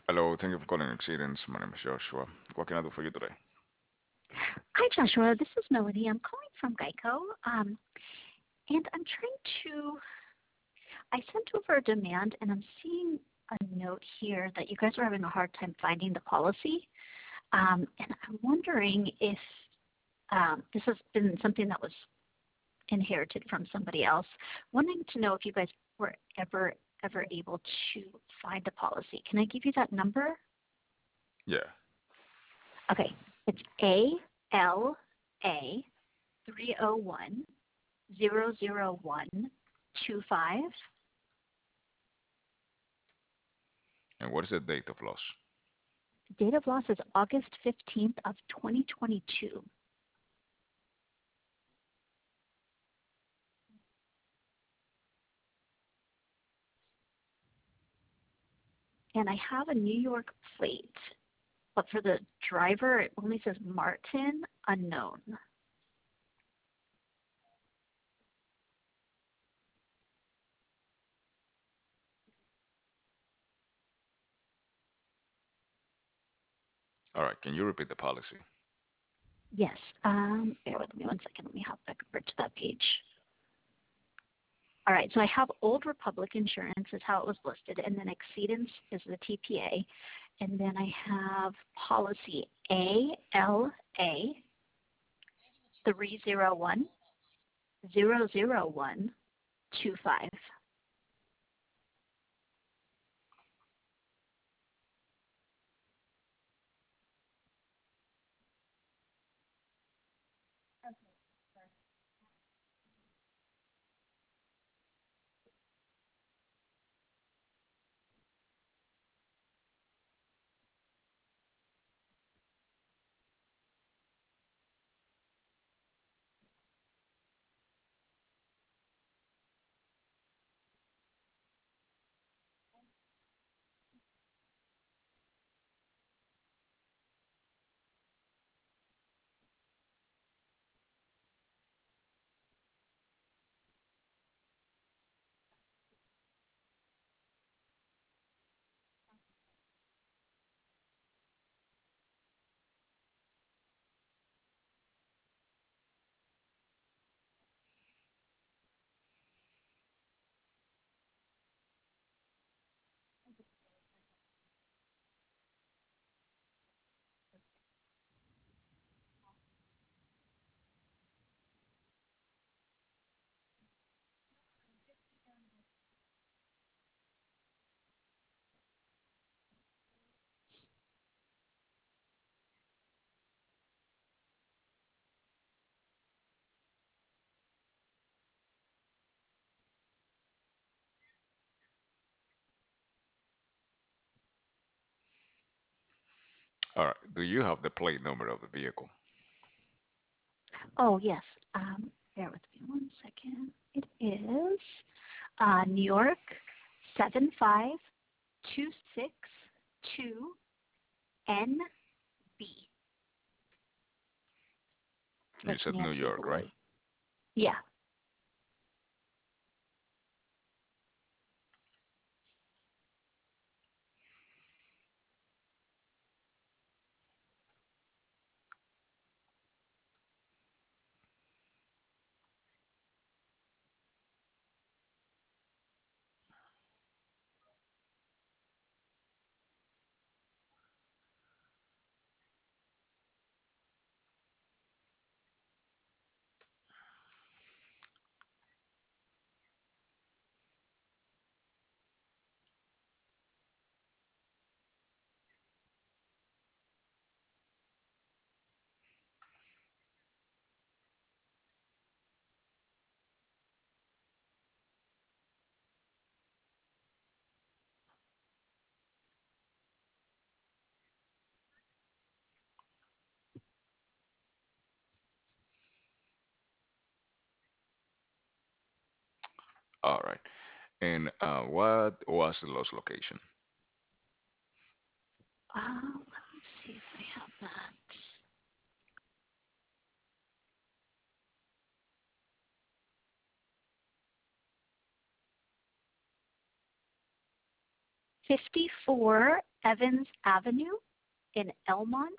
Hello, thank you for calling Exceedance. My name is Joshua. What can I do for you today? Hi, Joshua. This is Melody. I'm calling from Geico, and I'm trying to. I sent over a demand, and I'm seeing a note here that you guys are having a hard time finding the policy. And I'm wondering if this has been something that was inherited from somebody else. Wanting to know if you guys were ever able to find a policy. Can I give you that number? Yeah. Okay, it's ALA 301 00125. And what is the date of loss? Date of loss is August 15th of 2022. And I have a New York plate, but for the driver, it only says Martin unknown. All right, can you repeat the policy? Yes, bear with me one second. Let me hop back over to that page. All right, so I have Old Republic Insurance is how it was listed, and then Exceedance is the TPA, and then I have policy ALA 301 00125. All right, do you have the plate number of the vehicle? Oh, yes. Bear with me one second. It is New York 75262NB. You Like said New Nancy York, right? Boy. Yeah. All right. And what was the loss location? Let me see if I have that. 54 Evans Avenue in Elmont.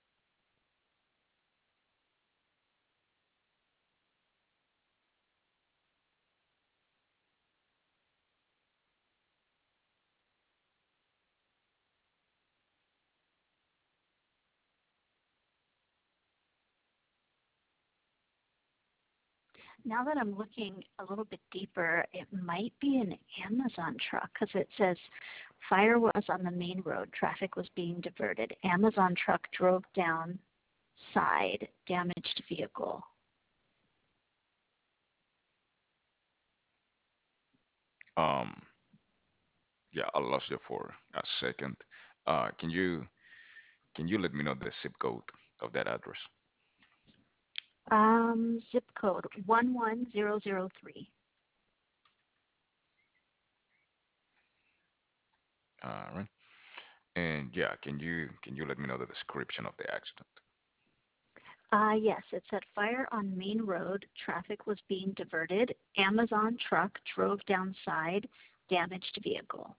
Now that I'm looking a little bit deeper, it might be an Amazon truck because it says fire was on the main road. Traffic was being diverted. Amazon truck drove down side, damaged vehicle. Um, yeah, I lost you for a second. Can you let me know the zip code of that address? Zip code 11003. All right. And yeah, can you let me know the description of the accident? Yes, it said fire on main road. Traffic was being diverted. Amazon truck drove down side, damaged vehicle.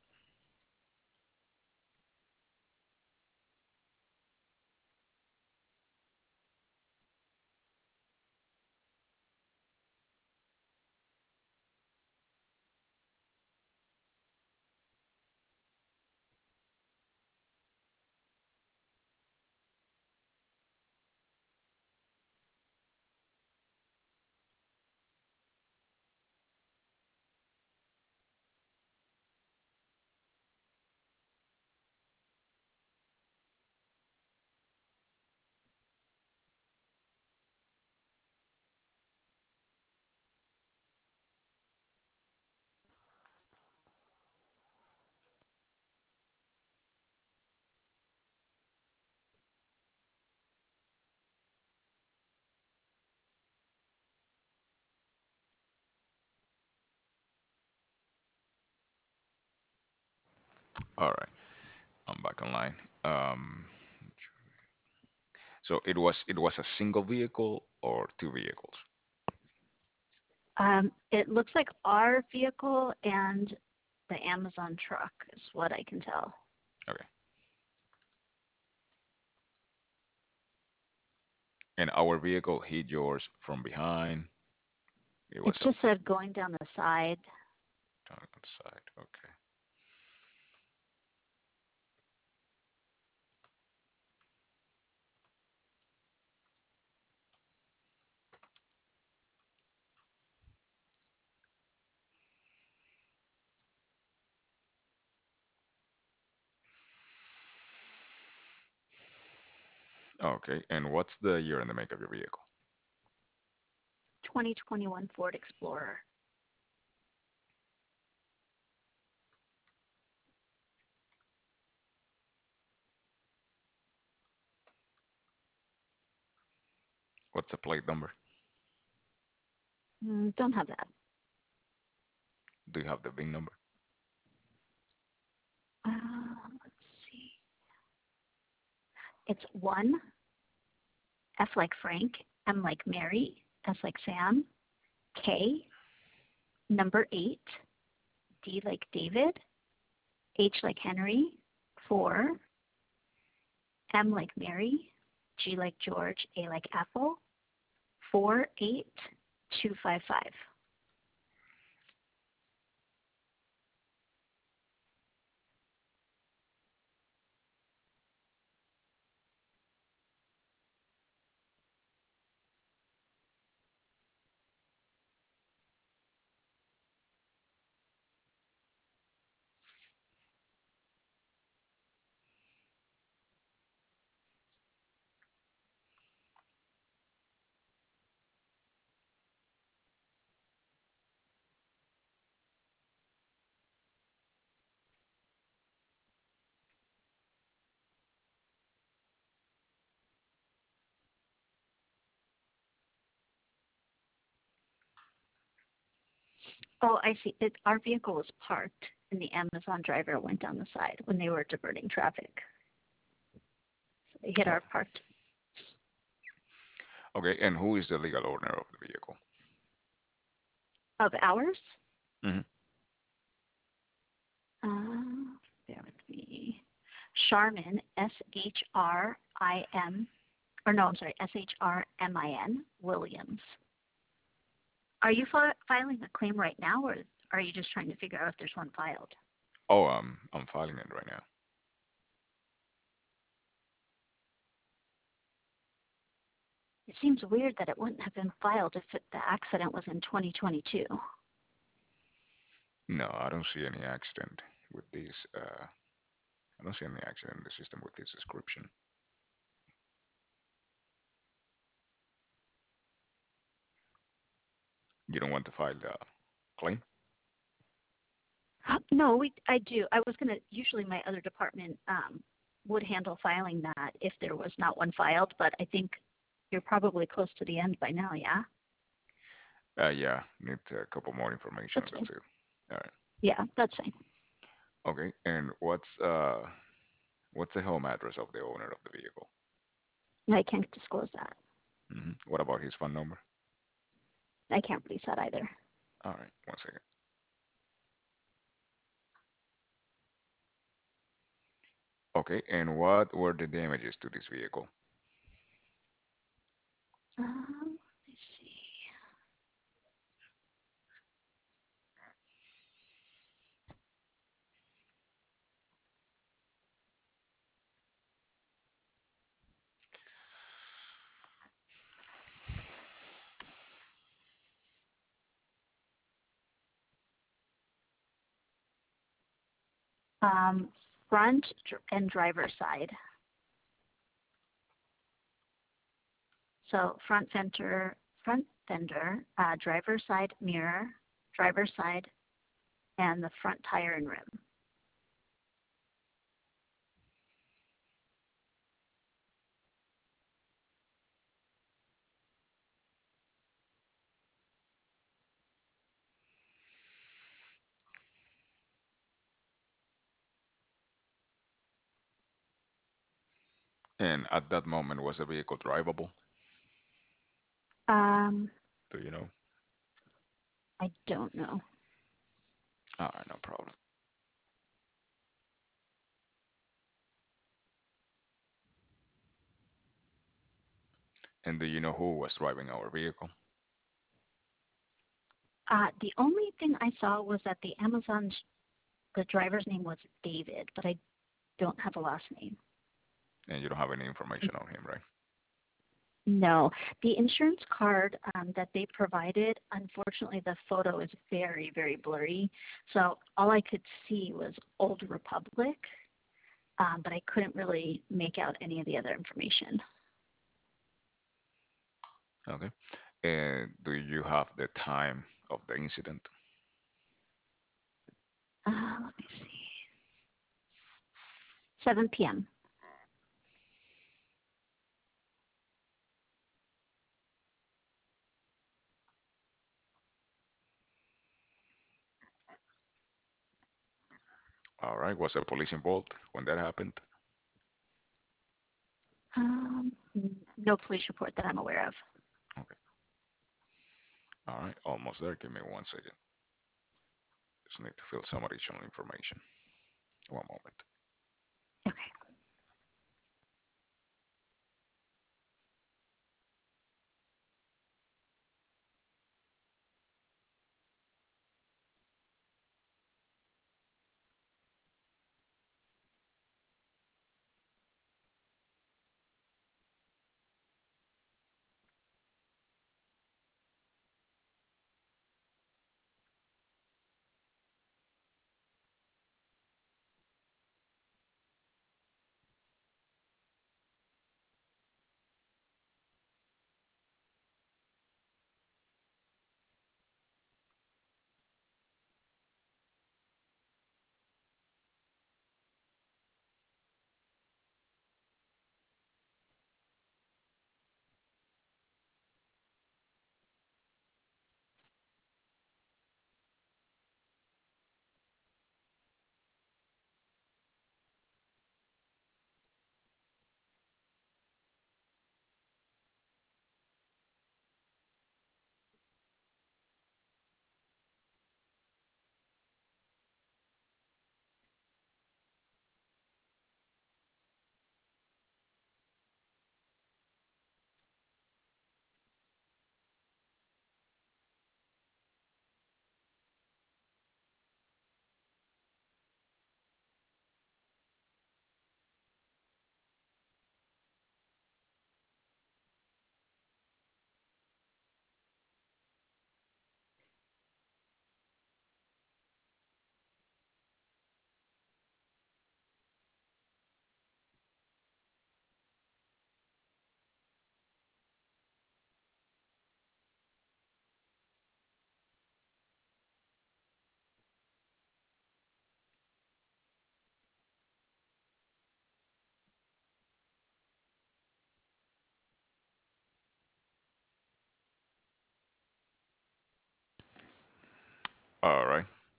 All right, I'm back online. Um, so it was a single vehicle or two vehicles? It looks like our vehicle and the Amazon truck is what I can tell. Okay. And our vehicle hit yours from behind. It It was a just said going down the side. on the side. Okay. Okay. And what's the year and the make of your vehicle? 2021 Ford Explorer. What's the plate number? Don't have that. Do you have the VIN number? Let's see. It's 1, F like Frank, M like Mary, S like Sam, K, number 8, D like David, H like Henry, 4, M like Mary, G like George, A like Apple, 48255. Oh, I see. Our vehicle was parked, and the Amazon driver went down the side when they were diverting traffic. So they hit Oh, our parked okay. And who is the legal owner of the vehicle? of ours. Hmm. Uh, Bear with me. Sharmin, Shrim, or no, I'm sorry, Shrmin Williams. Are you filing a claim right now, or are you just trying to figure out if there's one filed? Oh, I'm filing it right now. It seems weird that it wouldn't have been filed if the accident was in 2022. No, I don't see any accident with this. I don't see any accident in the system with this description. You don't want to file the claim? No, I do. I was gonna. Usually, my other department would handle filing that if there was not one filed, but I think you're probably close to the end by now. Yeah, Yeah, need a couple more information that's and fine. that's it. All right. Yeah, that's fine. Okay. And what's the home address of the owner of the vehicle? I can't disclose that. What about his phone number? I can't release that either. All right. One second. Okay. And what were the damages to this vehicle? Let's see. Um, front and driver side. So front fender, driver side mirror, driver side, and the front tire and rim. And at that moment, was the vehicle drivable? Um, Do you know? I don't know. All right. No problem. And do you know who was driving our vehicle? The only thing I saw was that the driver's name was David, but I don't have a last name. And you don't have any information on him, right? No, the insurance card that they provided, unfortunately, the photo is very, very blurry. So all I could see was Old Republic, but I couldn't really make out any of the other information. Okay. And do you have the time of the incident? Let me see. 7 p.m. All right. Was the police involved when that happened? Um, no police report that I'm aware of. Okay. All right. Almost there. Give me one second. Just need to fill some additional information. One moment. Okay.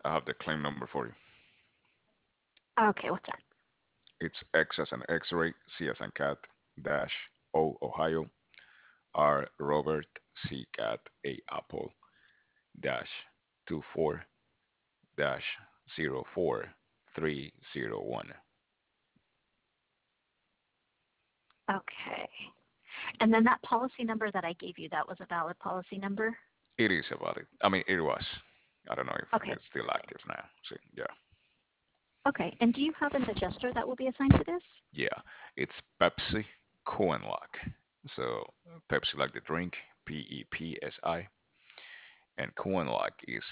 I have the claim number for you. Okay, what's that? It's X as an X-ray, C as in cat, dash O Ohio, R Robert, C cat, A apple, dash 24 dash 04301. Okay. And then that policy number that I gave you, that was a valid policy number? It is about it. I mean, it was. I don't know if Okay, it's still active perfect. now. See, yeah, Okay, and do you have an adjuster that will be assigned to this? yeah. It's Pepsi Cohenlock. So Pepsi like the drink, Pepsi, and Cohenlock is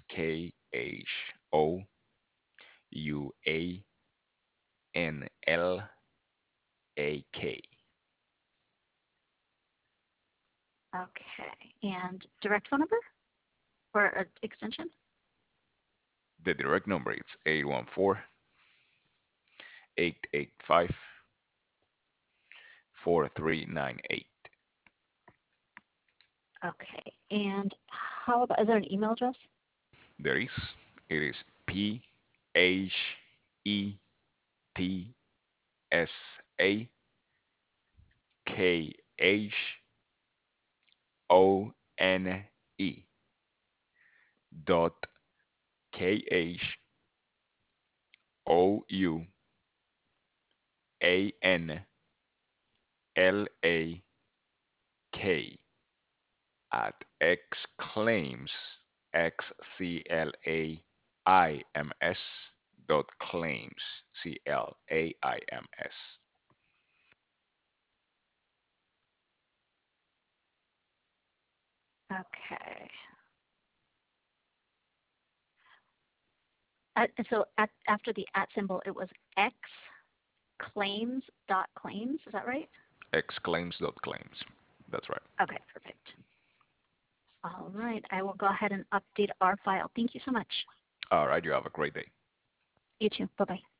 Khouanlak. Okay, and direct phone number or extension? The direct number is 814-885-4398. Okay, and how about, is there an email address? There is. It is PHETSAKHONE KHOUANLAK at xclaims dot claims CLAIMS. Okay. After the at symbol, it was X claims dot claims. Is that right? Xclaims dot claims. That's right. Okay, perfect. All right, I will go ahead and update our file. Thank you so much. All right, you have a great day. You too. Bye bye.